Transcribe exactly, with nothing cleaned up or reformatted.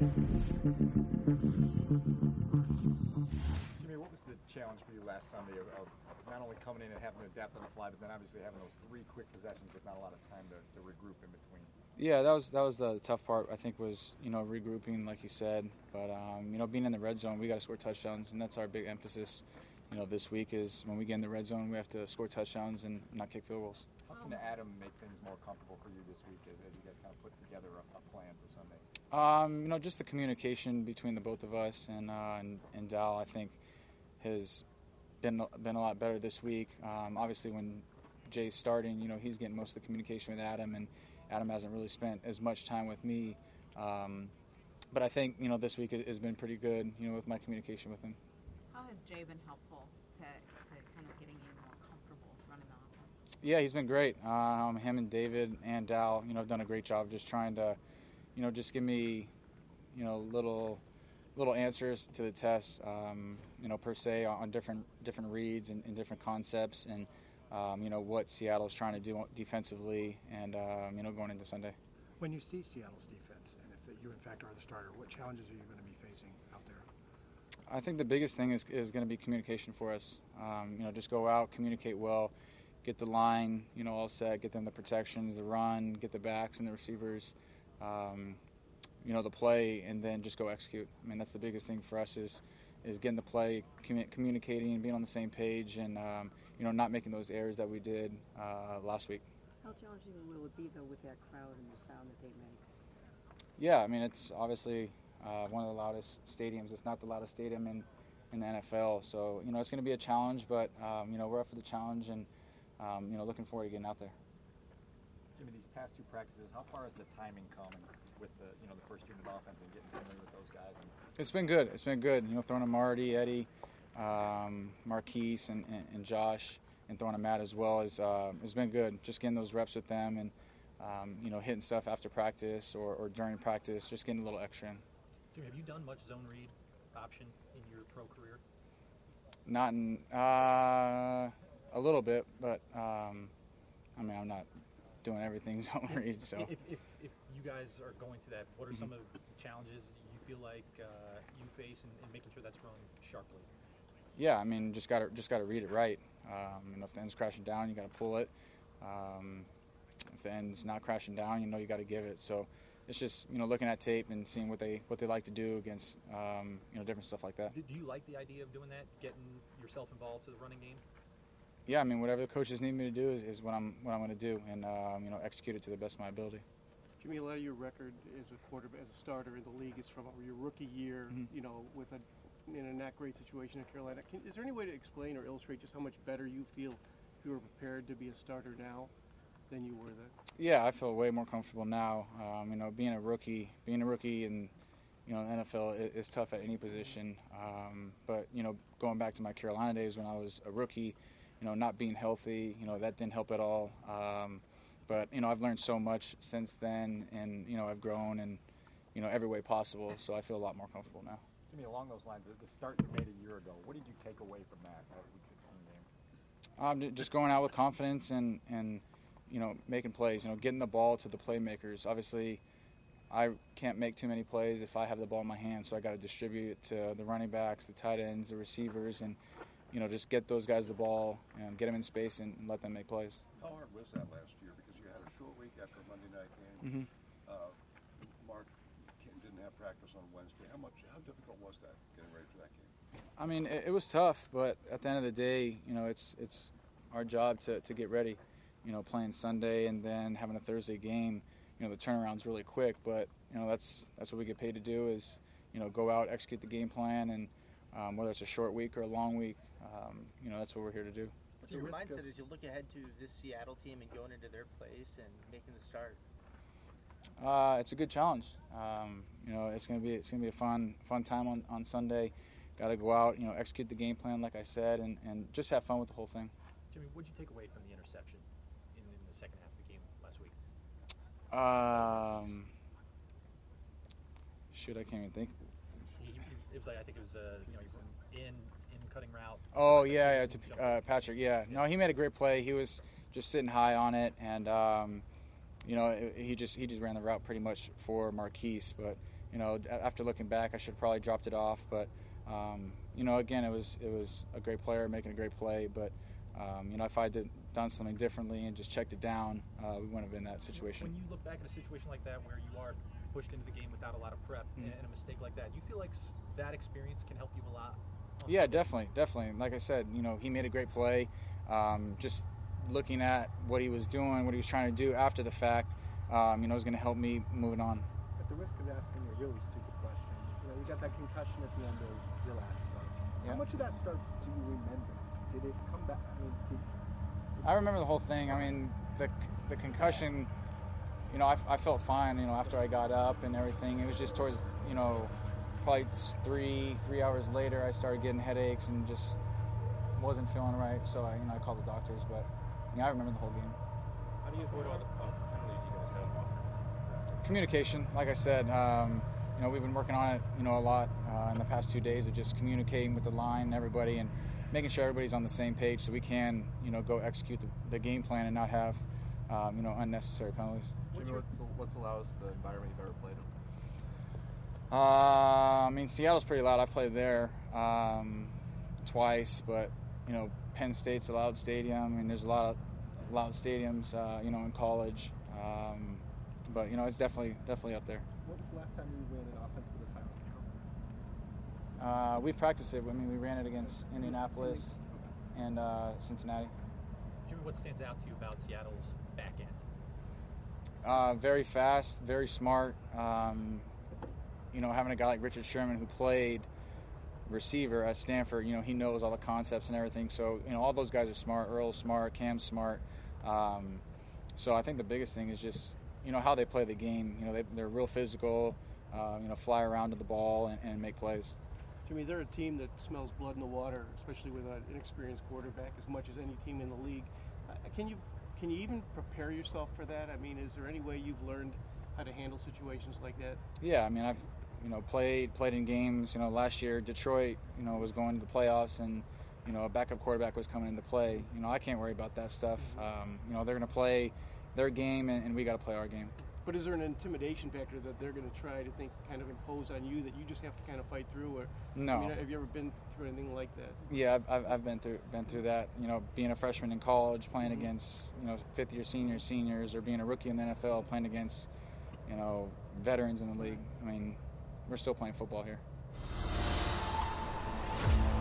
Jimmy, what was the challenge for you last Sunday of, of not only coming in and having to adapt on the fly, but then obviously having those three quick possessions with not a lot of time to, to regroup in between? Yeah, that was that was the tough part. I think was you know regrouping, like you said, but um, you know being in the red zone, we got to score touchdowns, and that's our big emphasis. You know, this week is when we get in the red zone, we have to score touchdowns and not kick field goals. How can Adam make things more comfortable for you this week as, as you guys kind of put together a, a plan for Sunday? Um, you know, just the communication between the both of us and uh, and, and Dal, I think, has been been a lot better this week. Um, obviously, when Jay's starting, you know, he's getting most of the communication with Adam, and Adam hasn't really spent as much time with me. Um, but I think, you know, this week has been pretty good, you know, with my communication with him. How has Jay been helpful to, to kind of getting you more comfortable running the offense? Yeah, he's been great. Um, him and David and Dal, you know, have done a great job just trying to, you know, just give me, you know, little little answers to the tests, um, you know, per se on different different reads and, and different concepts and, um, you know, what Seattle's trying to do defensively and, um, you know, going into Sunday. When you see Seattle's defense, and if you in fact are the starter, what challenges are you going to be facing out there? I think the biggest thing is, is going to be communication for us. Um, you know, just go out, communicate well, get the line, you know, all set, get them the protections, the run, get the backs and the receivers, um, you know, the play, and then just go execute. I mean, that's the biggest thing for us is is getting the play, commu- communicating, being on the same page, and, um, you know, not making those errors that we did uh, last week. How challenging will it be, though, with that crowd and the sound that they make? Yeah, I mean, it's obviously uh, one of the loudest stadiums, if not the loudest stadium in, in the N F L. So, you know, it's going to be a challenge, but, um, you know, we're up for the challenge and, um, you know, looking forward to getting out there. Jimmy, these past two practices, how far has the timing come with the, you know, the first unit offense and getting familiar with those guys? And it's been good. It's been good. You know, throwing to Marty, Eddie, um, Marquise, and, and, and Josh, and throwing to Matt as well is uh, has been good. Just getting those reps with them and, um, you know, hitting stuff after practice or, or during practice, just getting a little extra in. Jimmy, have you done much zone read option in your pro career? Not in uh, a little bit, but um, I mean, I'm not doing everything zone read. So if, if, if you guys are going to that, what are some mm-hmm. of the challenges you feel like uh, you face in, in making sure that's thrown sharply? Yeah, I mean, just got to just got to read it right. Um, and if the end's crashing down, you got to pull it. Um, if the end's not crashing down, you know you got to give it. So it's just, you know, looking at tape and seeing what they what they like to do against, um, you know, different stuff like that. Do, do you like the idea of doing that, getting yourself involved to the running game? Yeah, I mean, whatever the coaches need me to do is, is what I'm what I'm going to do, and um, you know, execute it to the best of my ability. Jimmy, a lot of your record as a quarterback, as a starter in the league, is from your rookie year. Mm-hmm. You know, with a in a not great situation in Carolina. Can, is there any way to explain or illustrate just how much better you feel if you were prepared to be a starter now than you were then? Yeah, I feel way more comfortable now. Um, you know, being a rookie, being a rookie, and you know, the N F L is, is tough at any position. Um, but you know, going back to my Carolina days when I was a rookie, you know, not being healthy, you know, that didn't help at all. Um, but you know, I've learned so much since then, and you know, I've grown in, you know, every way possible. So I feel a lot more comfortable now. Jimmy, along those lines, the start you made a year ago, what did you take away from that, that Week sixteen game? Um, just going out with confidence and, and, you know, making plays, you know, getting the ball to the playmakers. Obviously, I can't make too many plays if I have the ball in my hand, so I got to distribute it to the running backs, the tight ends, the receivers, and, you know, just get those guys the ball and get them in space and, and let them make plays. How hard was that last year? Because you had a short week after a Monday night game. Mm-hmm. Uh, Mark didn't have practice on Wednesday. How much? How difficult was that getting ready for that game? I mean, it, it was tough, but at the end of the day, you know, it's it's our job to, to get ready. You know, playing Sunday and then having a Thursday game, you know, the turnaround's really quick, but you know that's that's what we get paid to do is, you know, go out, execute the game plan, and um, whether it's a short week or a long week, um, you know, that's what we're here to do. What's your mindset as you look ahead to this Seattle team and going into their place and making the start? Uh, it's a good challenge. Um, you know, it's gonna be it's gonna be a fun fun time on, on Sunday. Got to go out, you know, execute the game plan like I said, and, and just have fun with the whole thing. Jimmy, what did you take away from the interception in, in the second half of the game last week? Um, shoot, I can't even think. He, he, it was like I think it was uh, you know in in cutting route. Oh yeah, yeah, to uh, Patrick. Yeah, no, he made a great play. He was just sitting high on it, and um, you know, he just he just ran the route pretty much for Marquise, but you know, after looking back, I should have probably dropped it off. But um, you know, again, it was it was a great player making a great play. But um, you know, if I had done something differently and just checked it down, uh, we wouldn't have been in that situation. When you look back at a situation like that where you are pushed into the game without a lot of prep Mm-hmm. and a mistake like that, do you feel like s- that experience can help you a lot? on Yeah, Sunday? definitely, definitely. Like I said, you know, he made a great play. Um, just looking at what he was doing, what he was trying to do after the fact, um, you know, is going to help me moving on. At the risk of asking a really stupid question, you know, you got that concussion at the end of your last start. Yeah. How much of that start do you remember? Did it come back? I mean, did I remember the whole thing. I mean, the the concussion, you know, I, I felt fine, you know, after I got up and everything. It was just towards, you know, probably three three hours later, I started getting headaches and just wasn't feeling right. So I, you know, I called the doctors. But yeah, I remember the whole game. How do you avoid all the uh, penalties you guys have on offense? Communication, like I said, um, you know, we've been working on it, you know, a lot uh, in the past two days of just communicating with the line and everybody and making sure everybody's on the same page so we can, you know, go execute the, the game plan and not have, um, you know, unnecessary penalties. Jimmy, what's the, what's the loudest uh, environment you've ever played in? Uh, I mean, Seattle's pretty loud. I've played there um, twice, but, you know, Penn State's a loud stadium. I mean, there's a lot of loud stadiums, uh, you know, in college. Um, but, you know, it's definitely definitely up there. what was the last time you ran an offense with a silent count? Uh, we've practiced it. I mean, we ran it against Indianapolis and uh, Cincinnati. Jimmy, what stands out to you about Seattle's back end? Uh, very fast, very smart. Um, you know, having a guy like Richard Sherman who played receiver at Stanford, you know, he knows all the concepts and everything. So, you know, all those guys are smart. Earl's smart, Cam's smart. Um, so I think the biggest thing is just, you know, how they play the game. You know, they, they're real physical, uh, you know, fly around to the ball and, and make plays. Jimmy, they're a team that smells blood in the water, especially with an inexperienced quarterback, as much as any team in the league. Uh, can you can you even prepare yourself for that? I mean, is there any way you've learned how to handle situations like that? Yeah, I mean, I've, you know, played played in games. You know, last year Detroit, you know, was going to the playoffs, and you know, a backup quarterback was coming into play. You know, I can't worry about that stuff. Um, you know, they're going to play their game, and, and we got to play our game. But is there an intimidation factor that they're going to try to think kind of impose on you that you just have to kind of fight through? Or No. I mean, have you ever been through anything like that? Yeah, I've, I've, I've been through been through that. You know, being a freshman in college, playing Mhm. against, you know, fifth year seniors, seniors, or being a rookie in the N F L, playing against, you know, veterans in the league. I mean, we're still playing football here.